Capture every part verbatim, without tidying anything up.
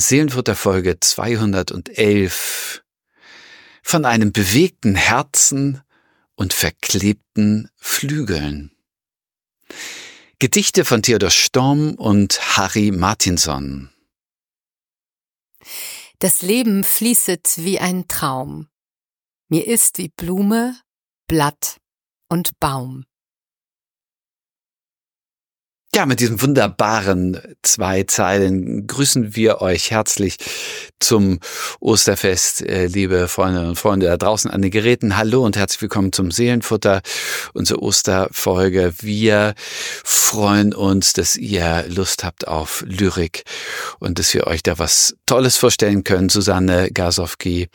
Seelenfutter Folge zweihundertelf. Von einem bewegten Herzen und verklebten Flügeln. Gedichte von Theodor Storm und Harry Martinson. Das Leben fließet wie ein Traum. Mir ist wie Blume, Blatt und Baum. Ja, mit diesen wunderbaren zwei Zeilen grüßen wir euch herzlich zum Osterfest, liebe Freundinnen und Freunde da draußen an den Geräten. Hallo und herzlich willkommen zum Seelenfutter, unsere Osterfolge. Wir freuen uns, dass ihr Lust habt auf Lyrik und dass wir euch da was Tolles vorstellen können. Susanne Gasowski,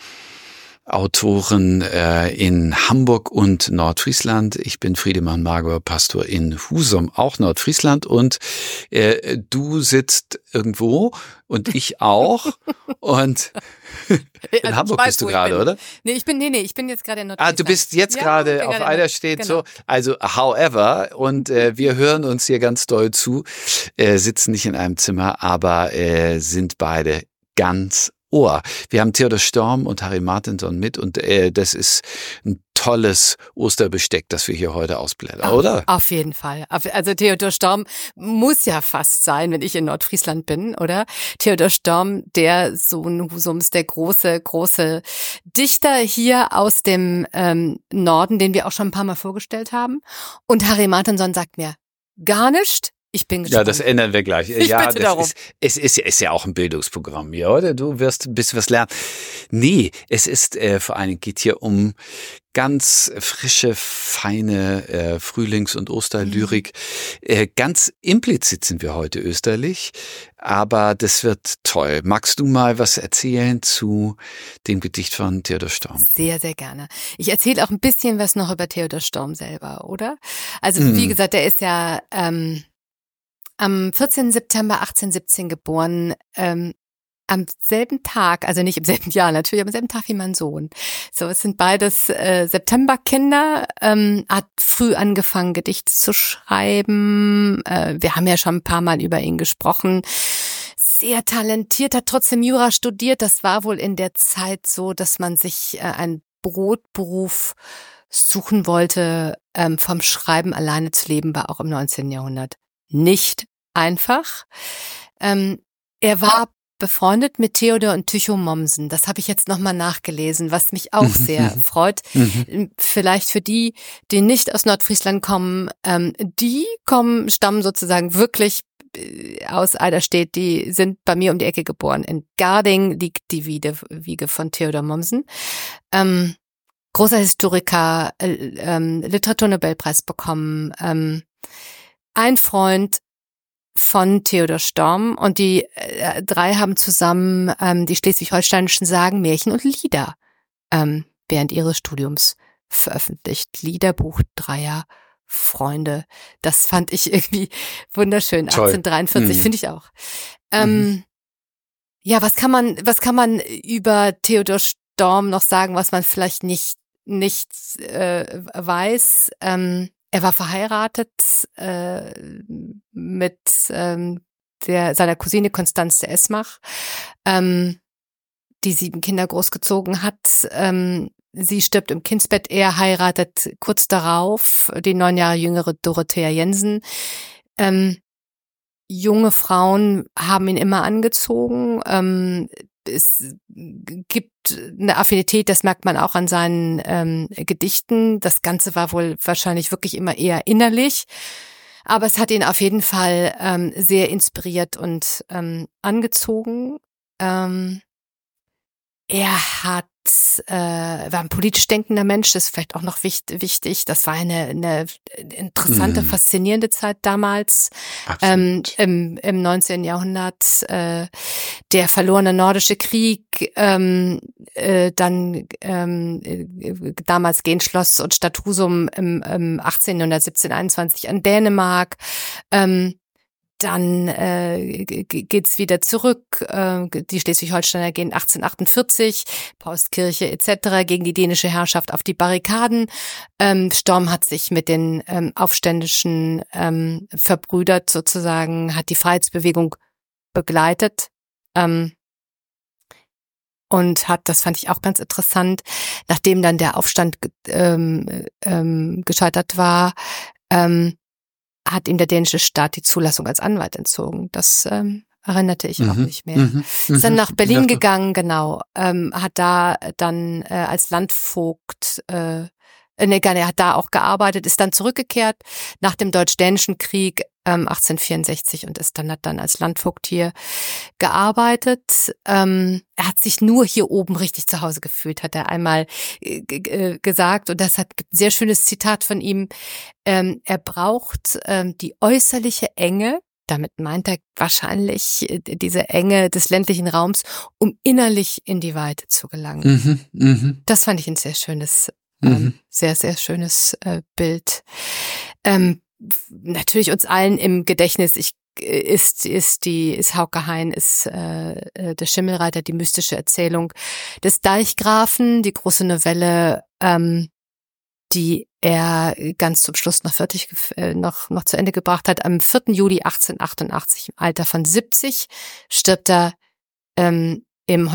Autoren äh, in Hamburg und Nordfriesland. Ich bin Friedemann Magor, Pastor in Husum, auch Nordfriesland. Und äh, du sitzt irgendwo und ich auch. Und in also Hamburg weiß, bist du wo gerade, ich bin. oder? Nee, ich bin, nee, nee, ich bin jetzt gerade in Nordfriesland. Ah, du bist jetzt ja, gerade auf Eiderstedt, genau. So. Also, however, und äh, wir hören uns hier ganz doll zu, äh, sitzen nicht in einem Zimmer, aber äh, sind beide ganz Ohr. Wir haben Theodor Storm und Harry Martinson mit und äh, das ist ein tolles Osterbesteck, das wir hier heute ausblättern, auf, oder? Auf jeden Fall. Also Theodor Storm muss ja fast sein, wenn ich in Nordfriesland bin, oder? Theodor Storm, der Sohn Husums, der große, große Dichter hier aus dem ähm, Norden, den wir auch schon ein paar Mal vorgestellt haben. Und Harry Martinson sagt mir, gar nicht. Ich bin gespannt. Ja, das ändern wir gleich. Ich ja, bitte das darum. ist, es ist, ist ja auch ein Bildungsprogramm hier, oder? Du wirst ein bisschen was lernen. Nee, es ist äh, vor allem geht hier um ganz frische, feine äh, Frühlings- und Osterlyrik. Mhm. Äh, ganz implizit sind wir heute österlich, aber das wird toll. Magst du mal was erzählen zu dem Gedicht von Theodor Storm? Sehr, sehr gerne. Ich erzähle auch ein bisschen was noch über Theodor Storm selber, oder? Also mhm. wie gesagt, der ist ja ähm, am vierzehnten September achtzehnhundertsiebzehn geboren, ähm, am selben Tag, also nicht im selben Jahr natürlich, aber am selben Tag wie mein Sohn. So, es sind beides äh, Septemberkinder, ähm, hat früh angefangen, Gedichte zu schreiben. Äh, wir haben ja schon ein paar Mal über ihn gesprochen. Sehr talentiert, hat trotzdem Jura studiert. Das war wohl in der Zeit so, dass man sich äh, einen Brotberuf suchen wollte. Ähm, vom Schreiben alleine zu leben, war auch im neunzehnten Jahrhundert nicht einfach. Ähm, er war befreundet mit Theodor und Tycho Mommsen. Das habe ich jetzt nochmal nachgelesen, was mich auch sehr freut. Vielleicht für die, die nicht aus Nordfriesland kommen, ähm, die kommen, stammen sozusagen wirklich aus Eiderstedt, die sind bei mir um die Ecke geboren. In Garding liegt die Wiege, Wiege von Theodor Mommsen. Ähm, großer Historiker, äh, ähm, Literaturnobelpreis bekommen, ähm, ein Freund von Theodor Storm und die äh, drei haben zusammen ähm, die schleswig-holsteinischen Sagen, Märchen und Lieder ähm, während ihres Studiums veröffentlicht. Liederbuch dreier Freunde. Das fand ich irgendwie wunderschön. Toll. achtzehnhundertdreiundvierzig Mhm. finde ich auch. Ähm, mhm. Ja, was kann man, was kann man über Theodor Storm noch sagen, was man vielleicht nicht nicht äh, weiß? Ähm, Er war verheiratet äh, mit ähm, der, seiner Cousine Konstanz de Esmach, ähm, die sieben Kinder großgezogen hat. Ähm, sie stirbt im Kindsbett. Er heiratet kurz darauf die neun Jahre jüngere Dorothea Jensen. Ähm, junge Frauen haben ihn immer angezogen. Ähm, Es gibt eine Affinität, das merkt man auch an seinen ähm, Gedichten. Das Ganze war wohl wahrscheinlich wirklich immer eher innerlich, aber es hat ihn auf jeden Fall ähm, sehr inspiriert und ähm, angezogen. Ähm, er hat, äh, war ein politisch denkender Mensch, das ist vielleicht auch noch wichtig. wichtig. Das war eine, eine interessante, mm. faszinierende Zeit damals ähm, im, im neunzehnten Jahrhundert. Äh, der verlorene nordische Krieg, ähm, äh, dann ähm, äh, damals Genschloss und Stadt Husum im, im achtzehnhundert, siebzehn einundzwanzig an Dänemark. Ähm, Dann äh, geht's wieder zurück. Äh, die Schleswig-Holsteiner gehen achtzehnhundertachtundvierzig, Paulskirche et cetera gegen die dänische Herrschaft auf die Barrikaden. Ähm, Storm hat sich mit den ähm, Aufständischen ähm, verbrüdert sozusagen, hat die Freiheitsbewegung begleitet. Ähm, und hat, das fand ich auch ganz interessant, nachdem dann der Aufstand ähm, ähm, gescheitert war, ähm, hat ihm der dänische Staat die Zulassung als Anwalt entzogen. Das ähm, erinnerte ich mhm. auch nicht mehr. Mhm. Ist dann nach Berlin Ja. gegangen, genau, ähm, hat da dann äh, als Landvogt äh, Nee, gar nicht, er hat da auch gearbeitet, ist dann zurückgekehrt nach dem Deutsch-Dänischen Krieg ähm, achtzehnhundertvierundsechzig und ist dann hat dann als Landvogt hier gearbeitet. Ähm, er hat sich nur hier oben richtig zu Hause gefühlt, hat er einmal äh, g- gesagt, und das hat gibt ein sehr schönes Zitat von ihm. Ähm, er braucht ähm, die äußerliche Enge. Damit meint er wahrscheinlich äh, diese Enge des ländlichen Raums, um innerlich in die Weite zu gelangen. Mhm. Mhm. Das fand ich ein sehr schönes Mhm. Ähm, sehr, sehr schönes äh, Bild. Ähm, natürlich uns allen im Gedächtnis ich, ist, ist die, ist Hauke Hein, ist äh, der Schimmelreiter, die mystische Erzählung des Deichgrafen, die große Novelle, ähm, die er ganz zum Schluss noch fertig, äh, noch, noch zu Ende gebracht hat. Am vierten Juli achtzehnhundertachtundachtzig, im Alter von siebzig, stirbt er ähm, im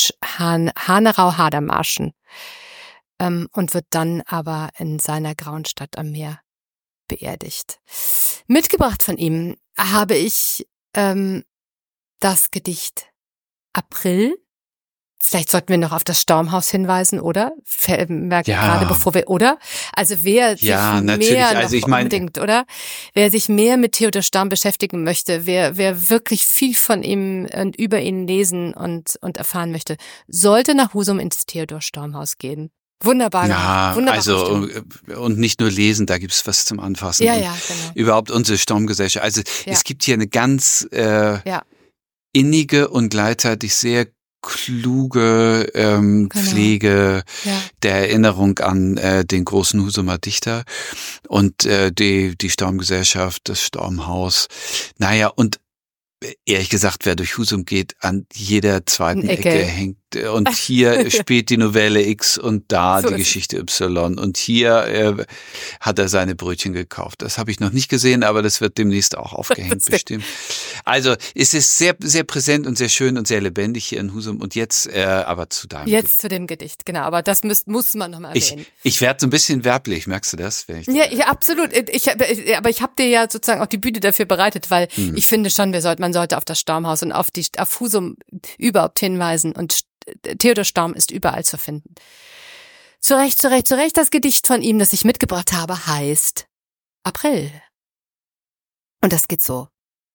holsteinisch-Hanerau-Hadermarschen. Ähm, und wird dann aber in seiner grauen Stadt am Meer beerdigt. Mitgebracht von ihm habe ich ähm, das Gedicht April. Vielleicht sollten wir noch auf das Staumhaus hinweisen, oder? Merke Ja. gerade bevor wir, oder? Also wer Ja, sich natürlich. mehr Also noch ich mein- unbedingt, oder? Wer sich mehr mit Theodor Storm beschäftigen möchte, wer wer wirklich viel von ihm und über ihn lesen und und erfahren möchte, sollte nach Husum ins Theodor Storm-Haus gehen. Wunderbar Ja, gemacht. Wunderbar also gestimmt. und nicht nur lesen, da gibt's was zum Anfassen. Ja, und ja, genau. Überhaupt unsere Stormgesellschaft. Also Ja. es gibt hier eine ganz äh, Ja. innige und gleichzeitig sehr kluge ähm, Genau. Pflege Ja. der Erinnerung an äh, den großen Husumer Dichter und äh, die die Stormgesellschaft, das Stormhaus. Naja, und ehrlich gesagt, wer durch Husum geht, an jeder zweiten Ecke. Ecke hängt äh, und hier spielt die Novelle X und da So die ist es. Geschichte Y und hier äh, hat er seine Brötchen gekauft. Das habe ich noch nicht gesehen, aber das wird demnächst auch aufgehängt Das wird- bestimmt. Also es ist sehr sehr präsent und sehr schön und sehr lebendig hier in Husum und jetzt äh, aber zu deinem Jetzt Gedicht. zu dem Gedicht, genau. Aber das müsst, muss man nochmal Ich, erwähnen. ich werde so ein bisschen werblich, merkst du das? Wenn ich Ja, ja, absolut. Ich, aber ich habe dir ja sozusagen auch die Bühne dafür bereitet, weil Hm. ich finde schon, wir sollten, man sollte auf das Staumhaus und auf die auf Husum überhaupt hinweisen und Theodor Storm ist überall zu finden. Zu Recht, zu Recht, zu Recht. Das Gedicht von ihm, das ich mitgebracht habe, heißt April. Und das geht so.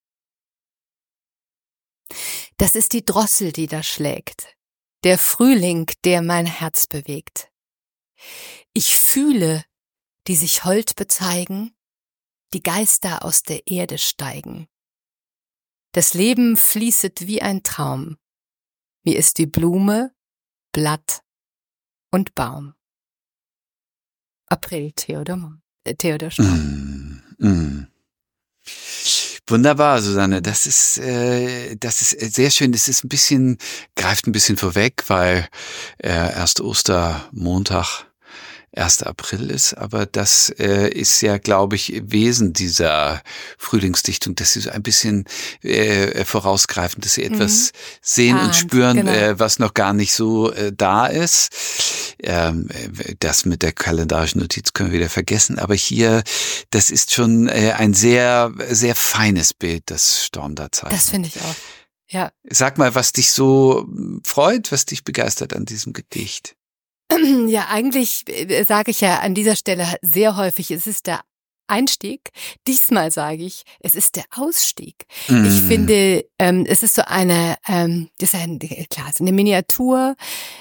Das ist die Drossel, die da schlägt, der Frühling, der mein Herz bewegt. Ich fühle, die sich hold bezeigen, die Geister aus der Erde steigen. Das Leben fließet wie ein Traum. Mir ist die Blume, Blatt und Baum. April, Theodor, Mon- äh, Theodor Storm. Mm, mm. Wunderbar, Susanne. Das ist, äh, das ist sehr schön. Das ist ein bisschen, greift ein bisschen vorweg, weil äh, erst Ostermontag, erster April ist. Aber das äh, ist ja, glaube ich, Wesen dieser Frühlingsdichtung, dass sie so ein bisschen äh, vorausgreifen, dass sie etwas sehen und Ahnt, spüren, genau. äh, was noch gar nicht so äh, da ist. Ähm, das mit der kalendarischen Notiz können wir wieder vergessen. Aber hier, das ist schon äh, ein sehr, sehr feines Bild, das Storm da zeigt. Das finde ich auch. Ja. Sag mal, was dich so freut, was dich begeistert an diesem Gedicht. Ja, eigentlich äh, sage ich ja an dieser Stelle sehr häufig, es ist der Einstieg. Diesmal sage ich, es ist der Ausstieg. Mm. Ich finde, ähm, es ist so eine, ähm, das ist ein, klar, es ist eine Miniatur.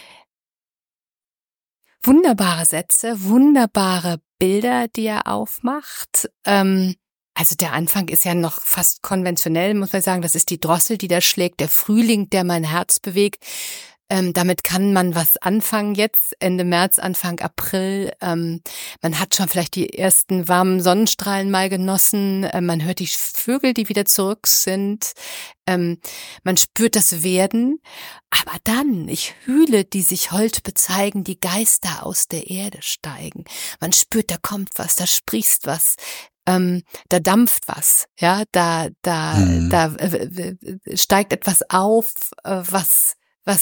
Wunderbare Sätze, wunderbare Bilder, die er aufmacht. Ähm, also der Anfang ist ja noch fast konventionell, muss man sagen. Das ist die Drossel, die da schlägt, der Frühling, der mein Herz bewegt. Ähm, damit kann man was anfangen jetzt, Ende März, Anfang April. Ähm, man hat schon vielleicht die ersten warmen Sonnenstrahlen mal genossen. Ähm, man hört die Vögel, die wieder zurück sind. Ähm, man spürt das Werden. Aber dann, ich fühle, die sich hold bezeigen, die Geister aus der Erde steigen. Man spürt, da kommt was, da sprießt was. Ähm, da dampft was, ja, da, da, Mhm. da äh, äh, steigt etwas auf, äh, was, was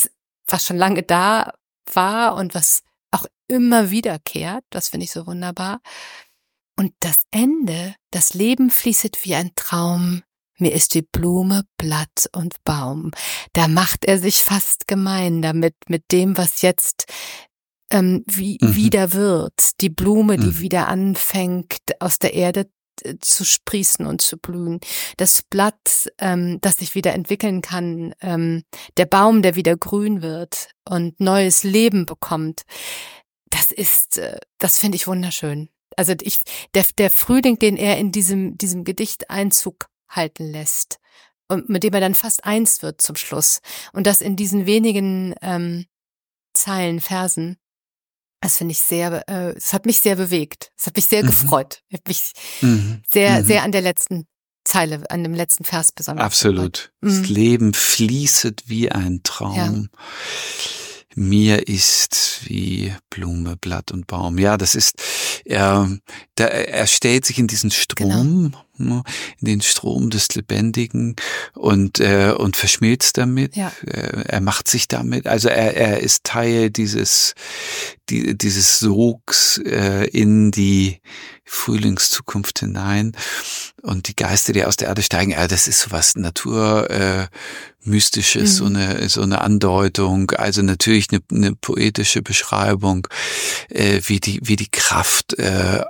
was schon lange da war und was auch immer wiederkehrt. Das finde ich so wunderbar. Und das Ende, das Leben fließet wie ein Traum, mir ist die Blume, Blatt und Baum. Da macht er sich fast gemein damit, mit dem, was jetzt ähm, wie, mhm. wieder wird. Die Blume, die mhm. wieder anfängt, aus der Erde zu sprießen und zu blühen. Das Blatt, ähm, das sich wieder entwickeln kann. Ähm, der Baum, der wieder grün wird und neues Leben bekommt. Das ist, äh, das finde ich wunderschön. Also ich, der, der Frühling, den er in diesem, diesem Gedicht Einzug halten lässt und mit dem er dann fast eins wird zum Schluss und das in diesen wenigen ähm, Zeilen, Versen, das finde ich sehr, äh, es hat mich sehr bewegt, es hat mich sehr mhm. gefreut, es hat mich mhm. sehr, mhm. sehr an der letzten Zeile, an dem letzten Vers besonders Absolut. gefreut. Das mhm. Leben fließet wie ein Traum. Ja. Mir ist wie Blume, Blatt und Baum. Ja, das ist, er, der, er stellt sich in diesen Strom, genau. in den Strom des Lebendigen und, äh, und verschmilzt damit. Ja. Er macht sich damit, also er, er ist Teil dieses, die, dieses Sogs äh, in die Frühlingszukunft hinein und die Geister, die aus der Erde steigen, ja, das ist sowas Natur, äh, Mystisches, mhm. so eine so eine Andeutung, also natürlich eine, eine poetische Beschreibung, äh, wie die wie die Kraft äh,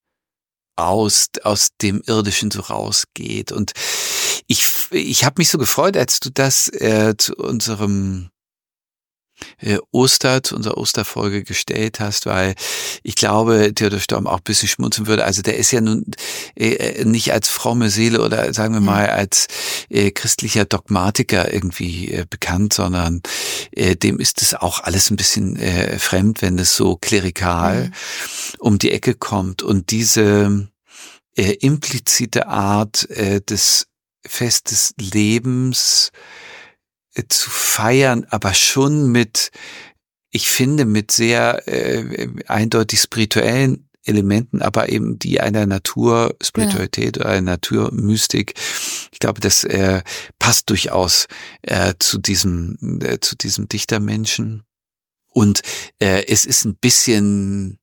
aus aus dem Irdischen so rausgeht. Und ich ich habe mich so gefreut, als du das äh, zu unserem äh, Oster, zu unserer Osterfolge gestellt hast, weil ich glaube, Theodor Storm auch ein bisschen schmunzeln würde. Also der ist ja nun äh, nicht als fromme Seele oder sagen wir mal als äh, christlicher Dogmatiker irgendwie äh, bekannt, sondern äh, dem ist es auch alles ein bisschen äh, fremd, wenn es so klerikal mhm. um die Ecke kommt. Und diese äh, implizite Art äh, des Fest des Lebens zu feiern, aber schon mit, ich finde, mit sehr äh, eindeutig spirituellen Elementen, aber eben die einer Naturspiritualität ja. oder einer Naturmystik. Ich glaube, das äh, passt durchaus äh, zu diesem äh, zu diesem Dichtermenschen. Und äh, es ist ein bisschen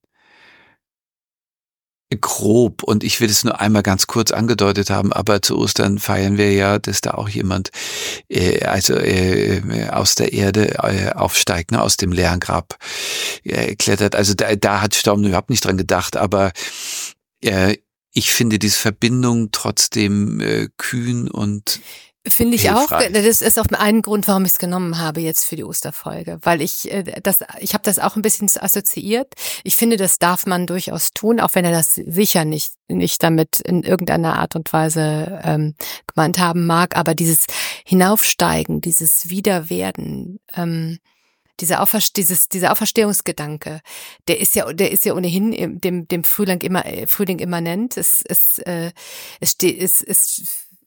grob und ich will es nur einmal ganz kurz angedeutet haben, aber zu Ostern feiern wir ja, dass da auch jemand äh, also äh, aus der Erde äh, aufsteigt, ne, aus dem leeren Grab äh, klettert. Also da, da hat Storm überhaupt nicht dran gedacht, aber äh, ich finde diese Verbindung trotzdem äh, kühn und Finde ich hilfreich. auch. Das ist auch ein Grund, warum ich es genommen habe jetzt für die Osterfolge, weil ich das, ich habe das auch ein bisschen assoziiert. Ich finde, das darf man durchaus tun, auch wenn er das sicher nicht nicht damit in irgendeiner Art und Weise ähm, gemeint haben mag. Aber dieses Hinaufsteigen, dieses Wiederwerden, ähm, dieser Auferst- dieses dieser Auferstehungsgedanke, der ist ja der ist ja ohnehin dem dem Frühling immer Frühling immanent. Es es äh, es steht es ist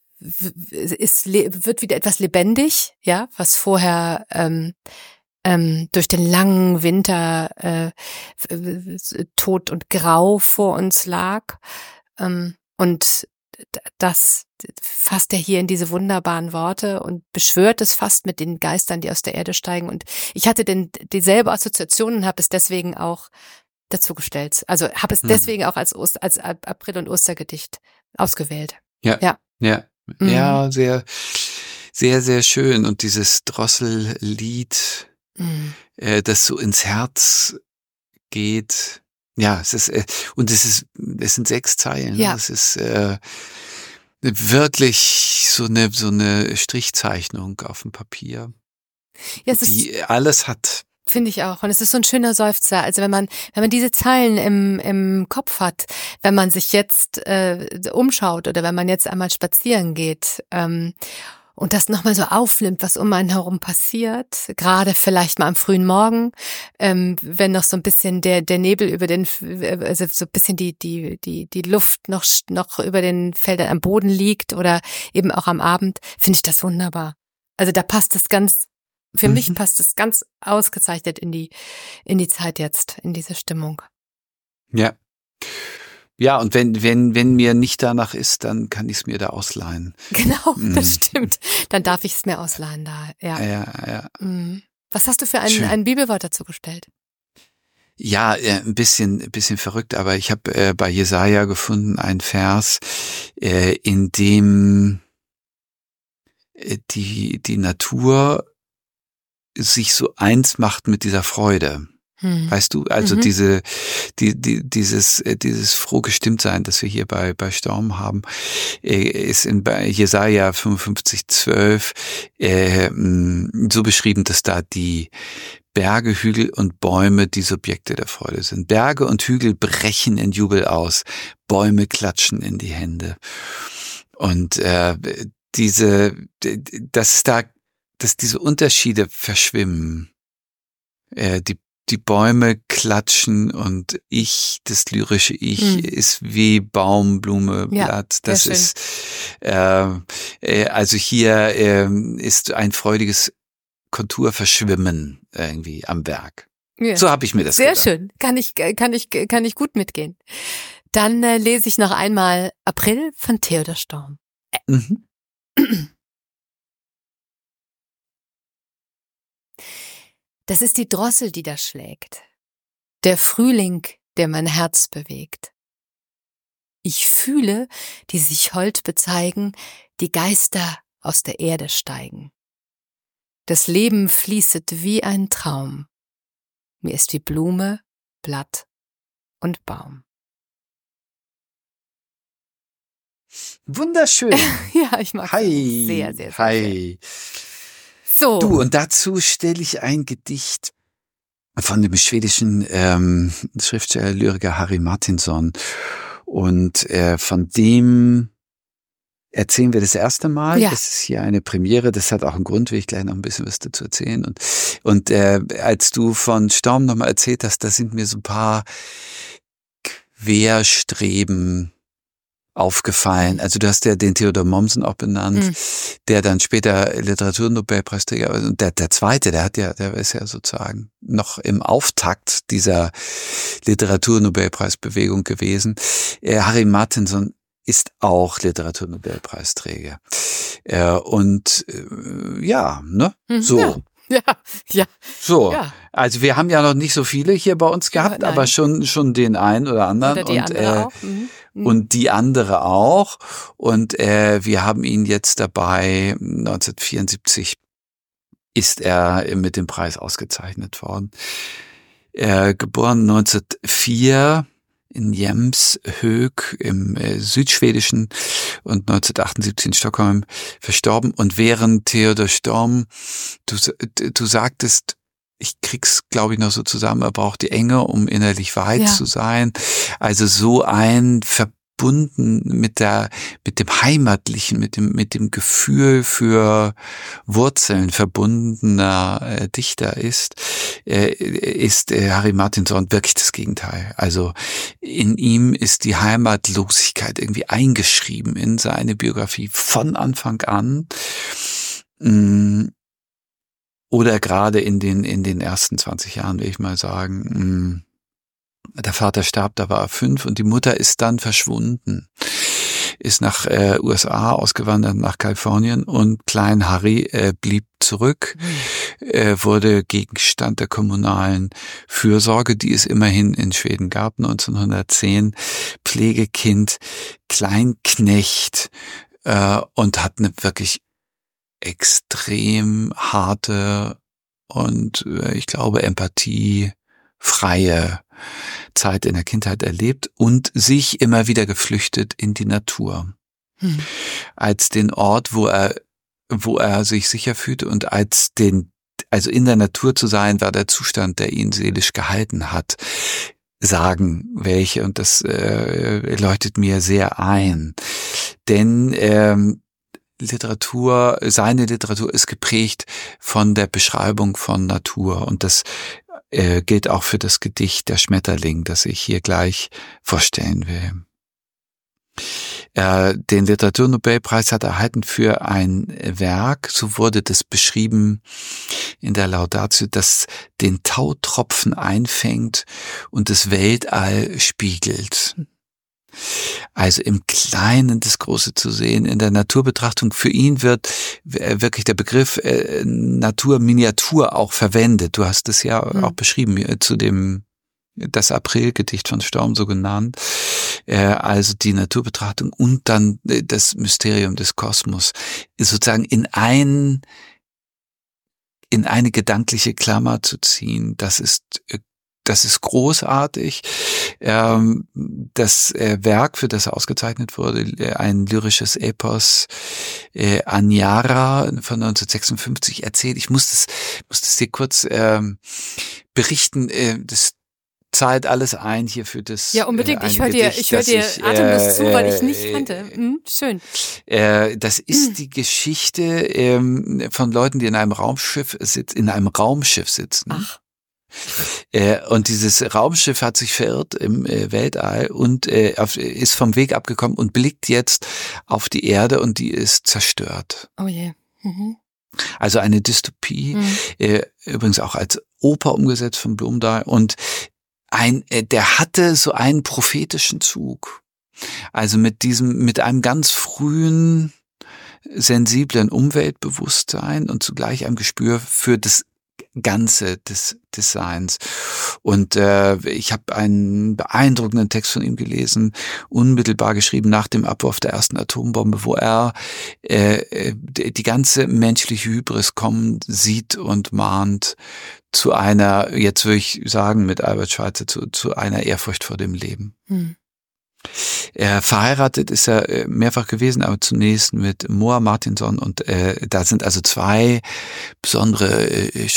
es wird wieder etwas lebendig, ja, was vorher ähm, ähm, durch den langen Winter äh, tot und grau vor uns lag. Ähm, und das fasst er hier in diese wunderbaren Worte und beschwört es fast mit den Geistern, die aus der Erde steigen. Und ich hatte denn dieselbe Assoziation und habe es deswegen auch dazu gestellt. Also habe es deswegen hm. auch als Oster, als April- und Ostergedicht ausgewählt. Ja, ja, ja. Mhm. Ja, sehr, sehr, sehr schön. Und dieses Drossellied, mhm. äh, das so ins Herz geht. Ja, es ist, äh, und es ist, es sind sechs Zeilen. Ja. Es ist äh, wirklich so eine, so eine Strichzeichnung auf dem Papier, ja, es die ist, alles hat. Finde ich auch. Und es ist so ein schöner Seufzer. Also wenn man, wenn man diese Zeilen im, im Kopf hat, wenn man sich jetzt äh, umschaut oder wenn man jetzt einmal spazieren geht ähm, und das nochmal so aufnimmt, was um einen herum passiert, gerade vielleicht mal am frühen Morgen, ähm, wenn noch so ein bisschen der der Nebel über den, also so ein bisschen die die die die Luft noch noch über den Feldern am Boden liegt oder eben auch am Abend, finde ich das wunderbar. Also da passt das ganz. Für mhm. mich passt es ganz ausgezeichnet in die in die Zeit jetzt, in diese Stimmung. Ja. Ja, und wenn wenn wenn mir nicht danach ist, dann kann ich es mir da ausleihen. Genau, mhm. das stimmt. Dann darf ich es mir ausleihen da. Ja, ja, ja. Mhm. Was hast du für ein, ein Bibelwort dazu gestellt? Ja, äh, ein bisschen, ein bisschen verrückt, aber ich habe äh, bei Jesaja gefunden einen Vers, äh, in dem äh, die die Natur sich so eins macht mit dieser Freude. Hm. Weißt du, also mhm. diese, die, die, dieses, dieses Frohgestimmtsein, das wir hier bei, bei Storm haben, ist in bei Jesaja fünfundfünfzig, zwölf äh, so beschrieben, dass da die Berge, Hügel und Bäume die Subjekte der Freude sind. Berge und Hügel brechen in Jubel aus, Bäume klatschen in die Hände. Und äh, diese, dass da, dass diese Unterschiede verschwimmen. Äh, die Die Bäume klatschen und ich, das lyrische Ich, hm. ist wie Baum, Blume, ja, Blatt. Das ist, äh, äh, also hier äh, ist ein freudiges Konturverschwimmen irgendwie am Werk. Ja. So habe ich mir das Sehr gedacht. schön, kann ich, kann ich, kann ich gut mitgehen. Dann äh, lese ich noch einmal April von Theodor Storm. Mhm. Das ist die Drossel, die da schlägt, der Frühling, der mein Herz bewegt. Ich fühle, die sich hold bezeigen, die Geister aus der Erde steigen. Das Leben fließet wie ein Traum. Mir ist wie Blume, Blatt und Baum. Wunderschön. Ja, ich mag es sehr, sehr, sehr. Hi. So. Du, und dazu stelle ich ein Gedicht von dem schwedischen ähm, Schriftsteller, Lyriker Harry Martinson. Und äh, von dem erzählen wir das erste Mal. Ja. Das ist hier eine Premiere. Das hat auch einen Grund, will ich gleich noch ein bisschen was dazu erzählen. Und, und äh, als du von Storm nochmal erzählt hast, da sind mir so ein paar Querstreben aufgefallen. Also du hast ja den Theodor Mommsen auch benannt, mhm. der dann später Literaturnobelpreisträger, und der, der zweite, der hat ja, der ist ja sozusagen noch im Auftakt dieser Literaturnobelpreisbewegung gewesen. Äh, Harry Martinson ist auch Literaturnobelpreisträger. Äh, und äh, ja, ne, mhm, so. Ja. Ja, ja. So, ja. Also wir haben ja noch nicht so viele hier bei uns gehabt, ja, aber schon schon den einen oder anderen. Oder die und, andere äh, auch. Mhm. Mhm. Und die andere auch. Und äh, wir haben ihn jetzt dabei, neunzehnhundertvierundsiebzig ist er mit dem Preis ausgezeichnet worden. Äh, geboren neunzehnhundertvier in Jämshög im äh, Südschwedischen und neunzehnhundertachtundsiebzig in Stockholm verstorben. Und während Theodor Storm, du, du sagtest, ich krieg's, glaube ich, noch so zusammen, er braucht die Enge, um innerlich weit ja. zu sein. Also so ein verbunden mit der, mit dem Heimatlichen, mit dem, mit dem Gefühl für Wurzeln verbundener äh, Dichter ist, äh, ist äh, Harry Martinson wirklich das Gegenteil. Also in ihm ist die Heimatlosigkeit irgendwie eingeschrieben in seine Biografie von Anfang an. Mm. Oder gerade in den in den ersten zwanzig Jahren, will ich mal sagen. Der Vater starb, da war er fünf und die Mutter ist dann verschwunden, ist nach äh, U S A ausgewandert, nach Kalifornien, und Klein Harry äh, blieb zurück, mhm. äh, wurde Gegenstand der kommunalen Fürsorge, die es immerhin in Schweden gab, neunzehnhundertzehn, Pflegekind, Kleinknecht äh, und hat eine wirklich extrem harte und äh, ich glaube empathiefreie Zeit in der Kindheit erlebt und sich immer wieder geflüchtet in die Natur. Hm. Als den Ort, wo er wo er sich sicher fühlte, und als den, also in der Natur zu sein, war der Zustand, der ihn seelisch gehalten hat, sagen welche, und das äh, leuchtet mir sehr ein. Denn ähm, Literatur, seine Literatur ist geprägt von der Beschreibung von Natur, und das äh, gilt auch für das Gedicht Der Schmetterling, das ich hier gleich vorstellen will. Äh, den Literaturnobelpreis hat er erhalten für ein Werk, so wurde das beschrieben in der Laudatio, das den Tautropfen einfängt und das Weltall spiegelt. Also im Kleinen das Große zu sehen, in der Naturbetrachtung. Für ihn wird wirklich der Begriff äh, Naturminiatur auch verwendet. Du hast es ja mhm. auch beschrieben äh, zu dem das Aprilgedicht von Storm so genannt. Äh, also die Naturbetrachtung und dann äh, das Mysterium des Kosmos sozusagen in ein in eine gedankliche Klammer zu ziehen. Das ist äh, Das ist großartig. Ähm, das äh, Werk, für das er ausgezeichnet wurde, äh, ein lyrisches Epos, äh, Aniara von neunzehnhundertsechsundfünfzig erzählt. Ich muss das, muss das dir kurz ähm, berichten. Äh, das zahlt alles ein hier für das. Ja, unbedingt. Äh, ich höre dir, ich höre dir ich, atemlos äh, zu, weil ich äh, nicht kannte. Hm, schön. Äh, das ist hm. die Geschichte ähm, von Leuten, die in einem Raumschiff sitzen, in einem Raumschiff sitzen. Ach. Äh, und dieses Raumschiff hat sich verirrt im äh, Weltall und äh, auf, ist vom Weg abgekommen und blickt jetzt auf die Erde und die ist zerstört. Oh je. Mhm. Also eine Dystopie, mhm. äh, übrigens auch als Oper umgesetzt von Blomdahl und ein, äh, der hatte so einen prophetischen Zug. Also mit diesem, mit einem ganz frühen, sensiblen Umweltbewusstsein und zugleich einem Gespür für das Ganze des Designs. Und äh, ich habe einen beeindruckenden Text von ihm gelesen, unmittelbar geschrieben nach dem Abwurf der ersten Atombombe, wo er äh, die ganze menschliche Hybris kommen sieht und mahnt zu einer, jetzt würde ich sagen mit Albert Schweitzer, zu, zu einer Ehrfurcht vor dem Leben. Hm. Er verheiratet ist er mehrfach gewesen, aber zunächst mit Moa Martinson und äh, da sind also zwei besondere äh,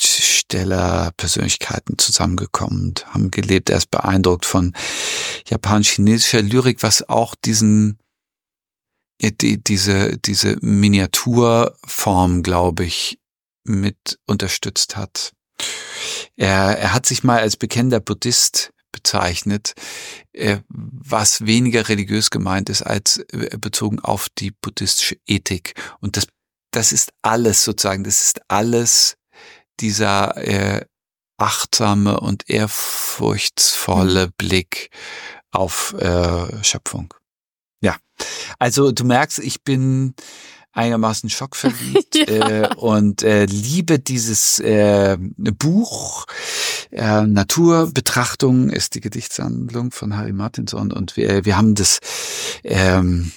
Schriftsteller-Persönlichkeiten zusammengekommen und haben gelebt. Er ist beeindruckt von japanisch-chinesischer Lyrik, was auch diesen äh, die, diese diese Miniaturform, glaube ich, mit unterstützt hat. Er, er hat sich mal als bekennender Buddhist bezeichnet, was weniger religiös gemeint ist als bezogen auf die buddhistische Ethik. Und das, das ist alles sozusagen, das ist alles dieser äh, achtsame und ehrfurchtsvolle Blick auf äh, Schöpfung. Ja, also du merkst, ich bin einigermaßen schockverliebt ja. äh, und äh, liebe dieses äh, Buch. Äh, Naturbetrachtung ist die Gedichtsammlung von Harry Martinson und wir, wir haben das ähm,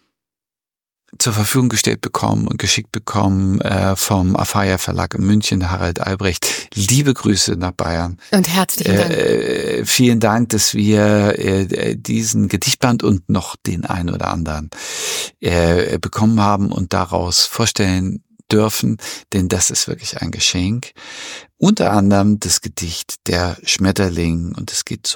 zur Verfügung gestellt bekommen und geschickt bekommen äh, vom Afaya Verlag in München, Harald Albrecht. Liebe Grüße nach Bayern. Und herzlichen Dank. Äh, vielen Dank, dass wir äh, diesen Gedichtband und noch den einen oder anderen äh, bekommen haben und daraus vorstellen dürfen, denn das ist wirklich ein Geschenk. Unter anderem das Gedicht Der Schmetterling und es geht so.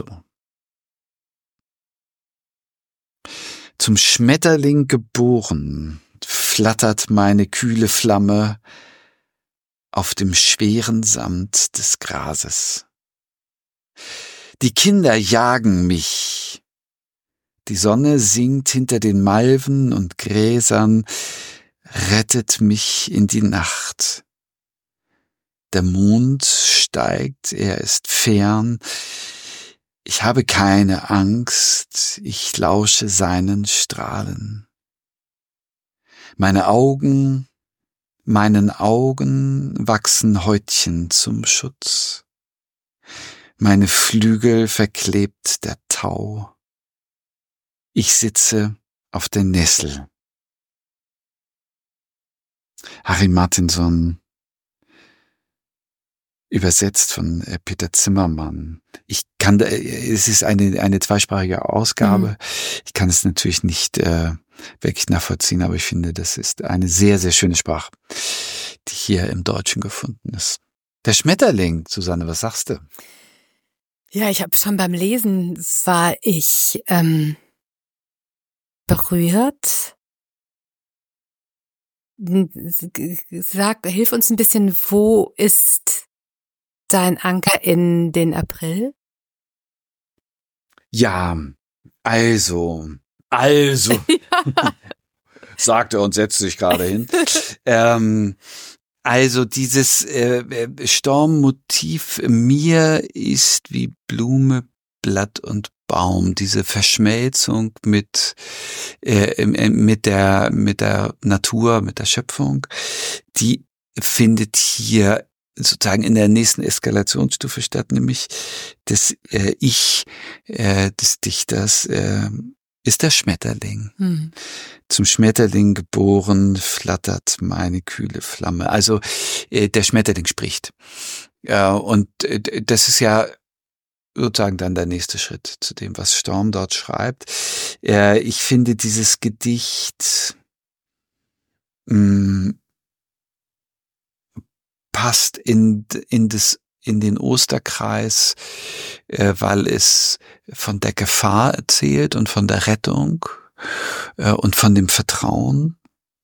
Zum Schmetterling geboren, flattert meine kühle Flamme auf dem schweren Samt des Grases. Die Kinder jagen mich. Die Sonne sinkt hinter den Malven und Gräsern, rettet mich in die Nacht. Der Mond steigt, er ist fern. Ich habe keine Angst, ich lausche seinen Strahlen. Meine Augen, meinen Augen wachsen Häutchen zum Schutz. Meine Flügel verklebt der Tau. Ich sitze auf der Nessel. Harry Martinson, übersetzt von äh, Peter Zimmermann. Ich kann, äh, es ist eine eine zweisprachige Ausgabe. Mhm. Ich kann es natürlich nicht äh, wirklich nachvollziehen, aber ich finde, das ist eine sehr, sehr schöne Sprache, die hier im Deutschen gefunden ist. Der Schmetterling, Susanne, was sagst du? Ja, ich habe schon beim Lesen war ich ähm, berührt. Sag, hilf uns ein bisschen, wo ist dein Anker in den April? Ja, also, also, ja. sagt er und setzt sich gerade hin. ähm, also dieses äh, Sturmmotiv mir ist wie Blume, Blatt und Baum, diese Verschmelzung mit äh, mit der mit der Natur, mit der Schöpfung, die findet hier sozusagen in der nächsten Eskalationsstufe statt, nämlich das äh, Ich äh, des Dichters äh, ist der Schmetterling. Hm. Zum Schmetterling geboren flattert meine kühle Flamme. Also äh, der Schmetterling spricht. Ja, und äh, das ist ja sozusagen dann der nächste Schritt zu dem, was Storm dort schreibt. Äh, ich finde dieses Gedicht mh, passt in in das in den Osterkreis, äh, weil es von der Gefahr erzählt und von der Rettung äh, und von dem Vertrauen.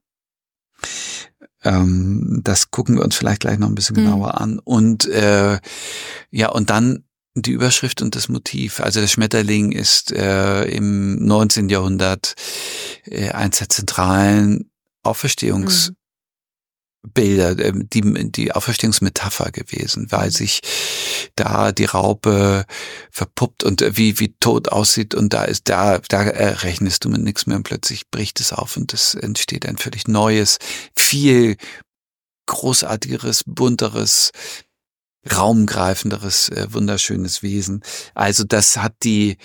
Ähm, das gucken wir uns vielleicht gleich noch ein bisschen Mhm. genauer an. Und äh, ja, und dann die Überschrift und das Motiv. Also der Schmetterling ist äh, im neunzehnten Jahrhundert äh, eins der zentralen Auferstehungs Mhm. Bilder, die, die Auferstehungsmetapher gewesen, weil sich da die Raupe verpuppt und wie, wie tot aussieht und da ist, da, da rechnest du mit nichts mehr und plötzlich bricht es auf und es entsteht ein völlig neues, viel großartigeres, bunteres, raumgreifenderes, wunderschönes Wesen. Also das hat die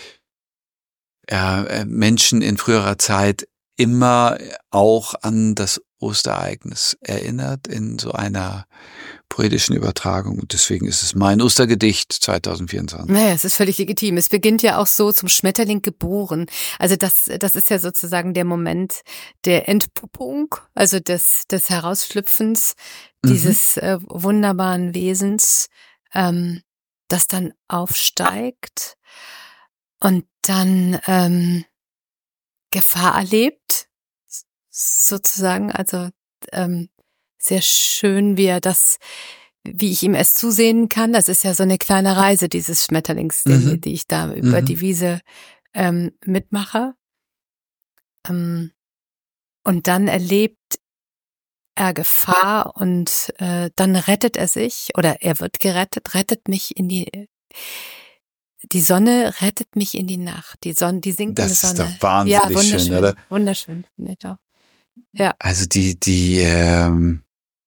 äh, Menschen in früherer Zeit immer auch an das Osterereignis erinnert in so einer poetischen Übertragung. Und deswegen ist es mein Ostergedicht zwanzig vierundzwanzig. Naja, es ist völlig legitim. Es beginnt ja auch so zum Schmetterling geboren. Also das, das ist ja sozusagen der Moment der Entpuppung, also des, des Herausschlüpfens dieses Mhm. äh, wunderbaren Wesens, ähm, das dann aufsteigt und dann ähm, Gefahr erlebt, sozusagen. Also ähm, sehr schön, wie er das, wie ich ihm es zusehen kann. Das ist ja so eine kleine Reise, dieses Schmetterlingsding, Mhm. die ich da über Mhm. die Wiese ähm, mitmache. Ähm, und dann erlebt er Gefahr und äh, dann rettet er sich oder er wird gerettet, rettet mich in die Die Sonne rettet mich in die Nacht. Die Sonne, die sinkende Das ist Sonne. doch wahnsinnig Ja, wunderschön, schön, oder? wunderschön, finde ich auch. Ja. Also die, die, ähm,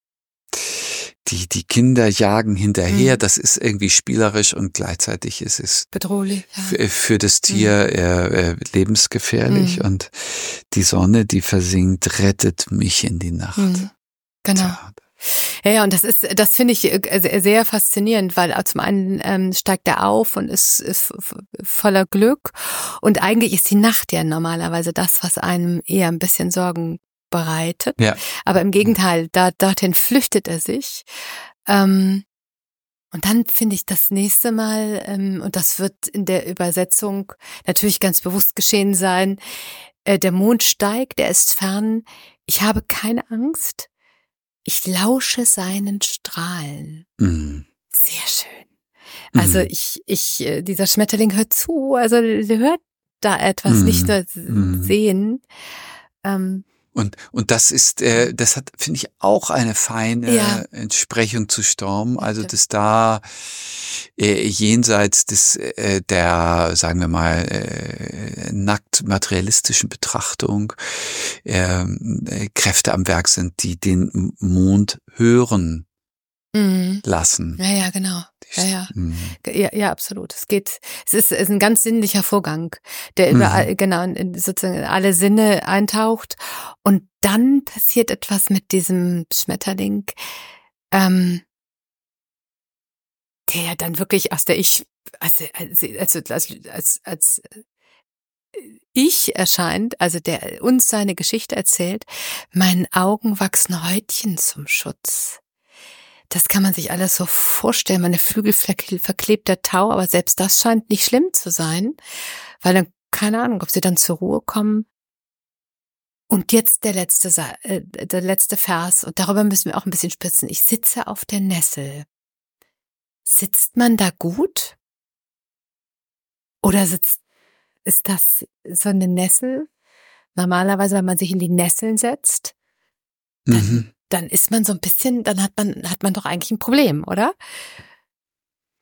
die, die Kinder jagen hinterher. Mhm. Das ist irgendwie spielerisch und gleichzeitig ist es Bedrohlich. Ja. für, für das Tier äh, äh, lebensgefährlich Mhm. und die Sonne, die versinkt, rettet mich in die Nacht. Mhm. Genau. Tja. Ja, ja, und das ist, das finde ich äh, sehr faszinierend, weil zum einen ähm, steigt er auf und ist, ist voller Glück und eigentlich ist die Nacht ja normalerweise das, was einem eher ein bisschen Sorgen bereitet. Ja. Aber im Gegenteil, da dorthin flüchtet er sich. Ähm, und dann finde ich das nächste Mal, ähm, und das wird in der Übersetzung natürlich ganz bewusst geschehen sein, äh, der Mond steigt, er ist fern, ich habe keine Angst. Ich lausche seinen Strahlen. Mhm. Sehr schön. Also Mhm. ich, ich, dieser Schmetterling hört zu, also der hört da etwas, Mhm. nicht nur Mhm. sehen. Ähm, Und, und das ist, äh, das hat, finde ich, auch eine feine Ja. Entsprechung zu Storm. Ja, Also, stimmt. dass da äh, jenseits des, äh, der, sagen wir mal, äh, nackt materialistischen Betrachtung äh, äh, Kräfte am Werk sind, die den Mond hören mhm. lassen. Ja, ja, genau. Ja, ja. Mhm. Ja, ja, absolut. Es geht, es ist, es ist ein ganz sinnlicher Vorgang, der überall, Mhm. genau, in sozusagen in alle Sinne eintaucht. Und dann passiert etwas mit diesem Schmetterling, ähm, der ja dann wirklich aus der Ich, also, also, als, als, als Ich erscheint, also der uns seine Geschichte erzählt, meinen Augen wachsen Häutchen zum Schutz. Das kann man sich alles so vorstellen, meine Flügel verklebt der Tau, aber selbst das scheint nicht schlimm zu sein, weil dann, keine Ahnung, ob sie dann zur Ruhe kommen. Und jetzt der letzte, Sa- äh, der letzte Vers, und darüber müssen wir auch ein bisschen spitzen. Ich sitze auf der Nessel. Sitzt man da gut? Oder sitzt, ist das so eine Nessel? Normalerweise, wenn man sich in die Nesseln setzt, dann, Mhm. dann ist man so ein bisschen, dann hat man, hat man doch eigentlich ein Problem, oder?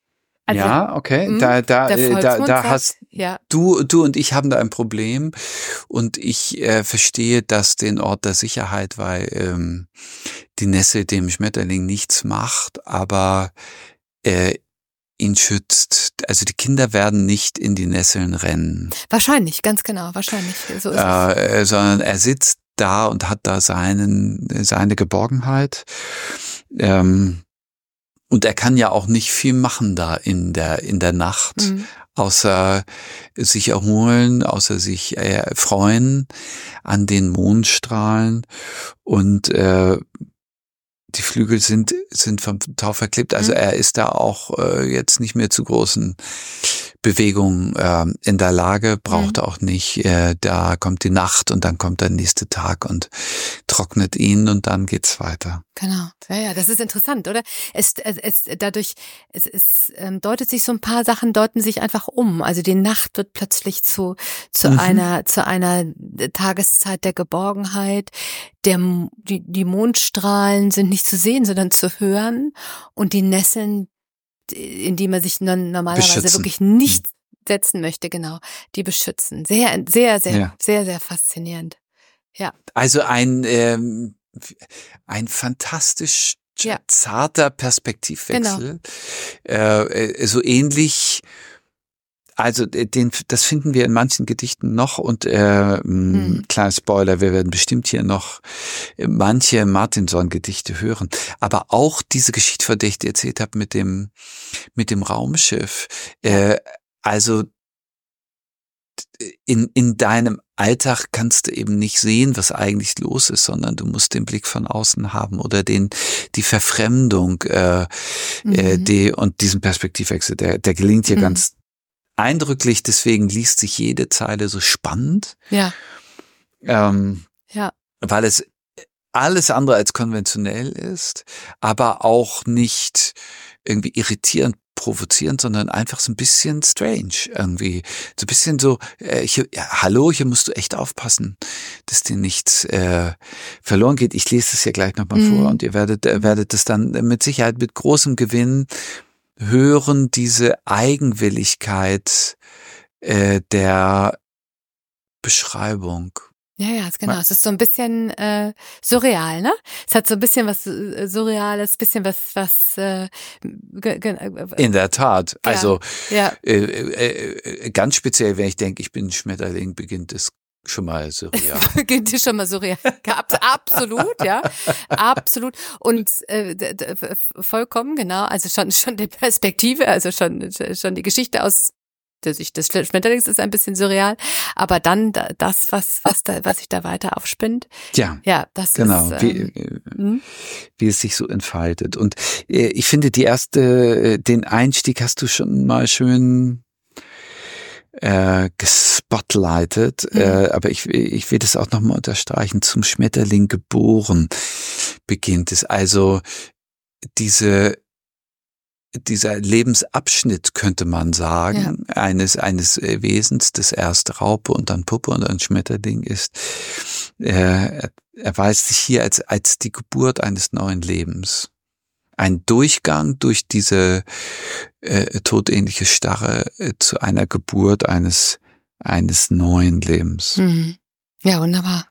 Also, ja, okay. mh, Da, da, der äh, da, Volksmund da sagt, hast ja. du, du und ich haben da ein Problem und ich äh, verstehe das den Ort der Sicherheit, weil ähm, die Nässe dem Schmetterling nichts macht, aber äh, ihn schützt. Also die Kinder werden nicht in die Nesseln rennen, Wahrscheinlich, ganz genau, wahrscheinlich. So ist es. äh, sondern er sitzt da und hat da seinen, seine Geborgenheit. Ähm, und er kann ja auch nicht viel machen da in der, in der Nacht, Mhm. außer sich erholen, außer sich äh, freuen an den Mondstrahlen. Und äh, die Flügel sind, sind vom Tau verklebt. Also Mhm. er ist da auch äh, jetzt nicht mehr zu großen Bewegungen äh, in der Lage, braucht Mhm. auch nicht. Äh, da kommt die Nacht und dann kommt der nächste Tag und trocknet ihn und dann geht's weiter. Genau. Ja, ja, das ist interessant, oder? Es, es, es dadurch, es, es ähm, deutet sich so ein paar Sachen deuten sich einfach um. Also die Nacht wird plötzlich zu zu Mhm. einer zu einer Tageszeit der Geborgenheit. Der die die Mondstrahlen sind nicht zu sehen, sondern zu hören, und die Nesseln, in die man sich non- normalerweise Beschützen. wirklich nicht setzen möchte, genau, die beschützen. Sehr, sehr, sehr, Ja. sehr, sehr faszinierend. Ja. Also ein ähm, ein fantastisch Ja. zarter Perspektivwechsel, äh, äh, so ähnlich. Also äh, den, das finden wir in manchen Gedichten noch und äh, Mhm. kleiner Spoiler, wir werden bestimmt hier noch äh, manche Martinson-Gedichte hören. Aber auch diese Geschichte, von der ich dir erzählt habe mit dem mit dem Raumschiff. Äh, also in in deinem Alltag kannst du eben nicht sehen, was eigentlich los ist, sondern du musst den Blick von außen haben oder den die Verfremdung äh, äh, Mhm. die und diesen Perspektivwechsel, der der gelingt hier Mhm. ganz eindrücklich. Deswegen liest sich jede Zeile so spannend, Ja, ähm, ja. weil es alles andere als konventionell ist, aber auch nicht irgendwie irritierend, provozierend, sondern einfach so ein bisschen strange irgendwie. So ein bisschen so, äh, hier, ja, hallo, hier musst du echt aufpassen, dass dir nichts äh, verloren geht. Ich lese es ja gleich nochmal Mhm. vor und ihr werdet, äh, werdet es dann mit Sicherheit mit großem Gewinn hören, diese Eigenwilligkeit äh, der Beschreibung. Ja, ja, ist genau. Es ist so ein bisschen äh, surreal, ne? Es hat so ein bisschen was äh, Surreales, bisschen was, was äh, ge, ge, äh, In der Tat. Ja. Also ja, äh, äh, äh, ganz speziell, wenn ich denke, ich bin ein Schmetterling, beginnt es schon mal surreal. beginnt schon mal surreal. Ab, absolut, ja, absolut. Und äh, d- d- f- vollkommen genau. Also schon schon die Perspektive, also schon schon die Geschichte aus der Sicht des Schmetterlings ist ein bisschen surreal, aber dann da- das, was was da was sich da weiter aufspinnt, Ja, ja, das genau, ist wie, ähm, äh, hm? wie es sich so entfaltet. Und äh, ich finde, die erste, äh, den Einstieg hast du schon mal schön äh, gespotlightet, Mhm. äh, aber ich, ich will das auch nochmal unterstreichen. Zum Schmetterling geboren beginnt es. Also diese dieser Lebensabschnitt, könnte man sagen, eines eines äh, Wesens, das erst Raupe und dann Puppe und dann Schmetterling ist, äh, erweist sich hier als als die Geburt eines neuen Lebens. Ein Durchgang durch diese äh, todähnliche Starre äh, zu einer Geburt eines eines neuen Lebens. Mhm. Ja, wunderbar.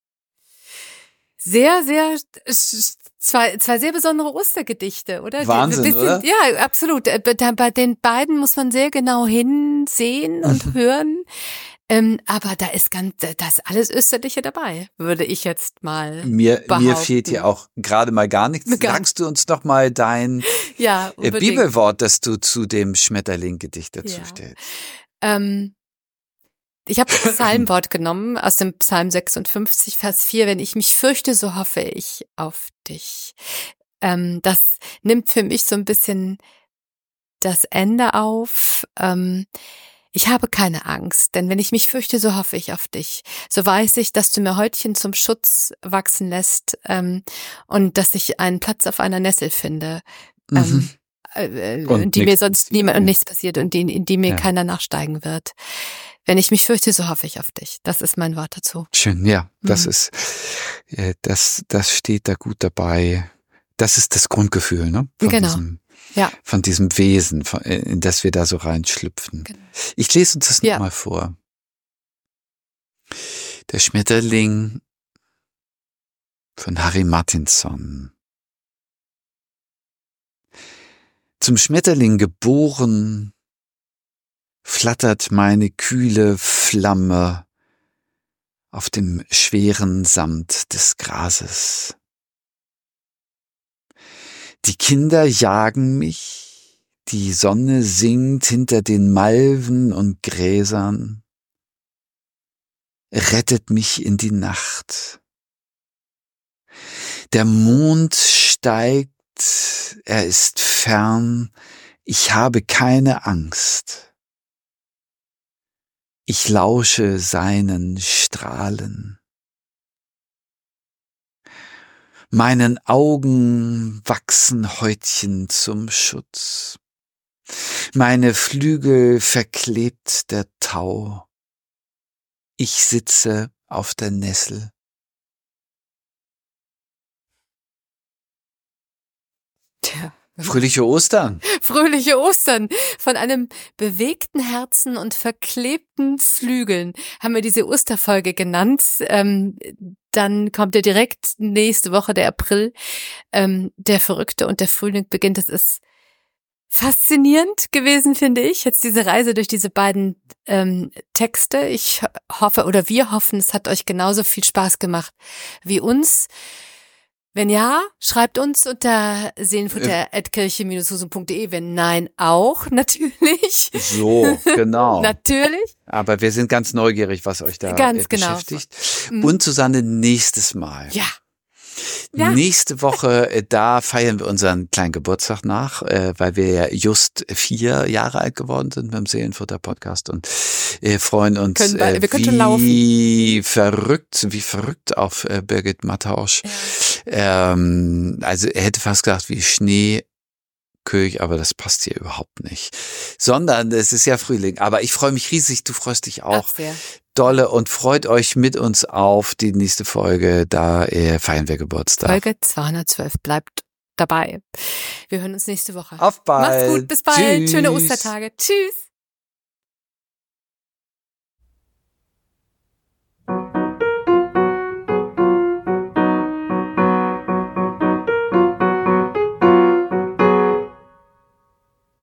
Sehr, sehr, sch- zwei, zwei sehr besondere Ostergedichte, oder? Die- Wahnsinn, bisschen, oder? Ja, absolut. Äh, da- Bei den beiden muss man sehr genau hinsehen und hören. Ähm, aber da ist ganz, da ist alles Österliche dabei, würde ich jetzt mal Mir, behaupten. mir fehlt hier auch gerade mal gar nichts. Gar- Sagst du uns doch mal dein Ja, äh, unbedingt. Bibelwort, das du zu dem Schmetterling-Gedicht dazu Ja. stellst? Ähm, ich habe das Psalmwort genommen aus dem Psalm sechsundfünfzig, Vers vier. Wenn ich mich fürchte, so hoffe ich auf dich. Ähm, das nimmt für mich so ein bisschen das Ende auf. Ähm, ich habe keine Angst, denn wenn ich mich fürchte, so hoffe ich auf dich. So weiß ich, dass du mir Häutchen zum Schutz wachsen lässt ähm, und dass ich einen Platz auf einer Nessel finde. Ähm, Mhm. äh, Und und die mir nichts sonst passiert, niemand und ja. nichts passiert und die, in die mir Ja. keiner nachsteigen wird. Wenn ich mich fürchte, so hoffe ich auf dich. Das ist mein Wort dazu. Schön, ja, das Mhm. ist, äh, das, das steht da gut dabei. Das ist das Grundgefühl, ne? Von Genau. Diesem, ja. von diesem Wesen, von, in das wir da so reinschlüpfen. Genau. Ich lese uns das ja. nochmal vor. Der Schmetterling von Harry Martinson. Zum Schmetterling geboren, flattert meine kühle Flamme auf dem schweren Samt des Grases. Die Kinder jagen mich, die Sonne singt hinter den Malven und Gräsern, rettet mich in die Nacht. Der Mond steigt, er ist fern, ich habe keine Angst. Ich lausche seinen Strahlen. Meinen Augen wachsen Häutchen zum Schutz. Meine Flügel verklebt der Tau. Ich sitze auf der Nessel. Tja. Fröhliche Ostern. Fröhliche Ostern. Von einem bewegten Herzen und verklebten Flügeln haben wir diese Osterfolge genannt. Ähm, dann kommt ja direkt nächste Woche der April. Ähm, der Verrückte und der Frühling beginnt. Das ist faszinierend gewesen, finde ich. Jetzt diese Reise durch diese beiden ähm, Texte. Ich hoffe oder wir hoffen, es hat euch genauso viel Spaß gemacht wie uns. Wenn ja, schreibt uns unter seelenfutter at kirche Bindestrich husum punkt de. Wenn nein, auch natürlich. So, genau. Natürlich. Aber wir sind ganz neugierig, was euch da ganz äh, beschäftigt. Genau. Und Susanne, nächstes Mal. Ja. Ja. Nächste Woche, äh, da feiern wir unseren kleinen Geburtstag nach, äh, weil wir ja just vier Jahre alt geworden sind mit dem Seelenfutter-Podcast und äh, freuen uns können wir, äh, wir können wie schon laufen. verrückt, wie verrückt auf äh, Birgit Mattausch. Ja. Ähm, also er hätte fast gesagt, wie Schneekönig, aber das passt hier überhaupt nicht. Sondern es ist ja Frühling. Aber ich freue mich riesig, du freust dich auch. Ach, sehr. Dolle und freut euch mit uns auf die nächste Folge, da äh, feiern wir Geburtstag. Folge zweihundertzwölf, bleibt dabei. Wir hören uns nächste Woche. Auf bald. Macht's gut, bis bald. Tschüss. Schöne Ostertage. Tschüss.